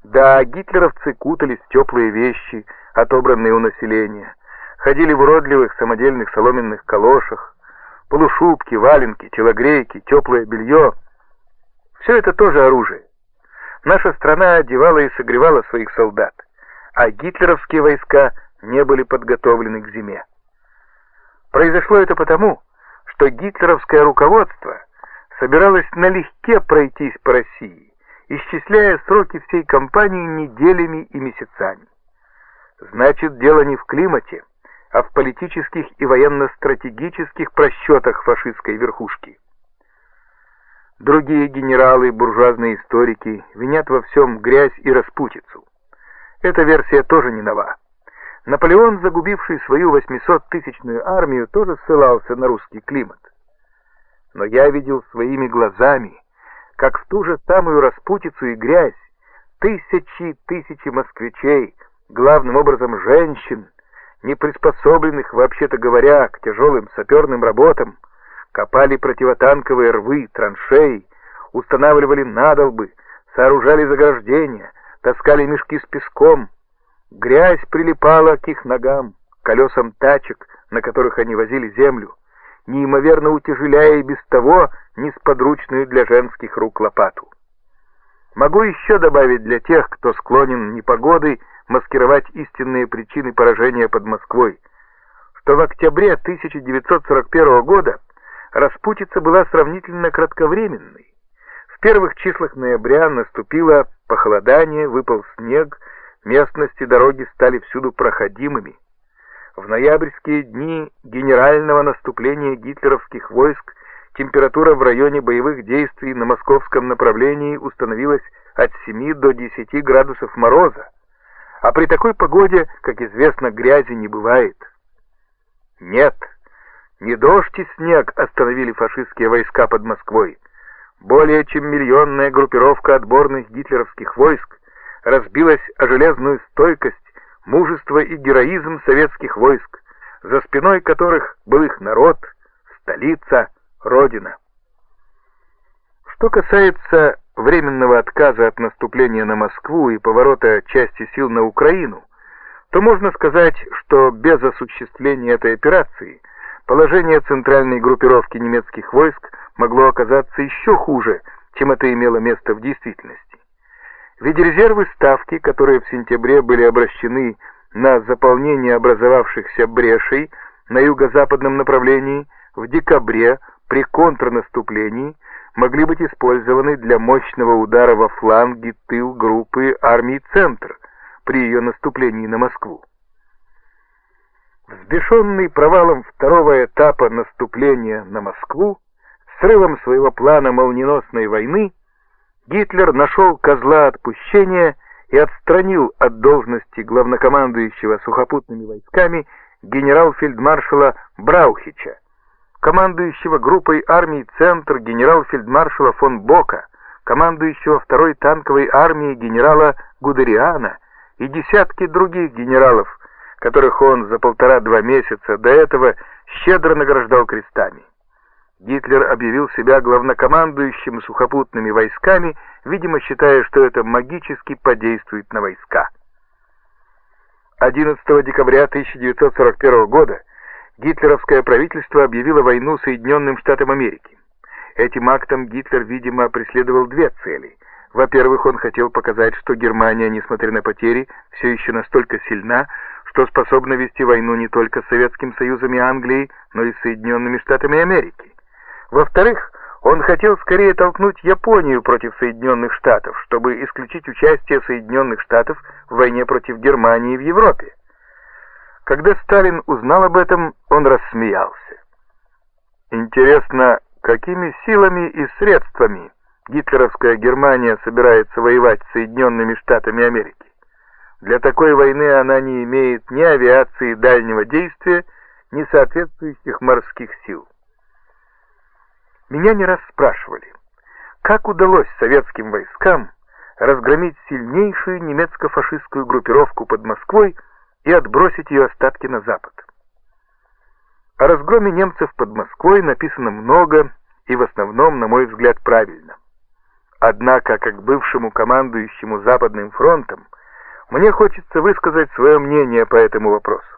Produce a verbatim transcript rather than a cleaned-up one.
Да, гитлеровцы кутались в теплые вещи, отобранные у населения, ходили в уродливых самодельных соломенных калошах, полушубки, валенки, телогрейки, теплое белье. Все это тоже оружие. Наша страна одевала и согревала своих солдат, а гитлеровские войска не были подготовлены к зиме. Произошло это потому, что гитлеровское руководство собиралось налегке пройтись по России, исчисляя сроки всей кампании неделями и месяцами. Значит, дело не в климате, а в политических и военно-стратегических просчетах фашистской верхушки. Другие генералы и буржуазные историки винят во всем грязь и распутицу. Эта версия тоже не нова. Наполеон, загубивший свою восьмисоттысячную армию, тоже ссылался на русский климат. Но я видел своими глазами, как в ту же самую распутицу и грязь тысячи и тысячи москвичей, главным образом женщин, не приспособленных, вообще-то говоря, к тяжелым саперным работам, копали противотанковые рвы, траншеи, устанавливали надолбы, сооружали заграждения, таскали мешки с песком. Грязь прилипала к их ногам, к колесам тачек, на которых они возили землю, неимоверно утяжеляя и без того несподручную для женских рук лопату. Могу еще добавить для тех, кто склонен непогодой маскировать истинные причины поражения под Москвой, что в октябре тысяча девятьсот сорок первого года распутица была сравнительно кратковременной. В первых числах ноября наступило похолодание, выпал снег, местности дороги стали всюду проходимыми. В ноябрьские дни генерального наступления гитлеровских войск температура в районе боевых действий на московском направлении установилась от семи до десяти градусов мороза, а при такой погоде, как известно, грязи не бывает. Нет, не дождь и снег остановили фашистские войска под Москвой. Более чем миллионная группировка отборных гитлеровских войск разбилась о железную стойкость, мужество и героизм советских войск, за спиной которых был их народ, столица, родина. Что касается временного отказа от наступления на Москву и поворота части сил на Украину, то можно сказать, что без осуществления этой операции положение центральной группировки немецких войск могло оказаться еще хуже, чем это имело место в действительности. Ведь резервы ставки, которые в сентябре были обращены на заполнение образовавшихся брешей на юго-западном направлении, в декабре при контрнаступлении могли быть использованы для мощного удара во фланги тыл группы армии «Центр» при ее наступлении на Москву. Взбешенный провалом второго этапа наступления на Москву, срывом своего плана молниеносной войны, Гитлер нашел козла отпущения и отстранил от должности главнокомандующего сухопутными войсками генерал-фельдмаршала Браухича, командующего группой армий «Центр» генерал-фельдмаршала фон Бока, командующего второй танковой армией генерала Гудериана и десятки других генералов, которых он за полтора-два месяца до этого щедро награждал крестами. Гитлер объявил себя главнокомандующим сухопутными войсками, видимо, считая, что это магически подействует на войска. одиннадцатого декабря тысяча девятьсот сорок первого года гитлеровское правительство объявило войну Соединенным Штатам Америки. Этим актом Гитлер, видимо, преследовал две цели. Во-первых, он хотел показать, что Германия, несмотря на потери, все еще настолько сильна, что способна вести войну не только с Советским Союзом и Англией, но и с Соединенными Штатами Америки. Во-вторых, он хотел скорее толкнуть Японию против Соединенных Штатов, чтобы исключить участие Соединенных Штатов в войне против Германии в Европе. Когда Сталин узнал об этом, он рассмеялся. Интересно, какими силами и средствами гитлеровская Германия собирается воевать с Соединенными Штатами Америки? Для такой войны она не имеет ни авиации дальнего действия, ни соответствующих морских сил. Меня не раз спрашивали, как удалось советским войскам разгромить сильнейшую немецко-фашистскую группировку под Москвой и отбросить ее остатки на запад. О разгроме немцев под Москвой написано много и в основном, на мой взгляд, правильно. Однако, как бывшему командующему Западным фронтом, мне хочется высказать свое мнение по этому вопросу.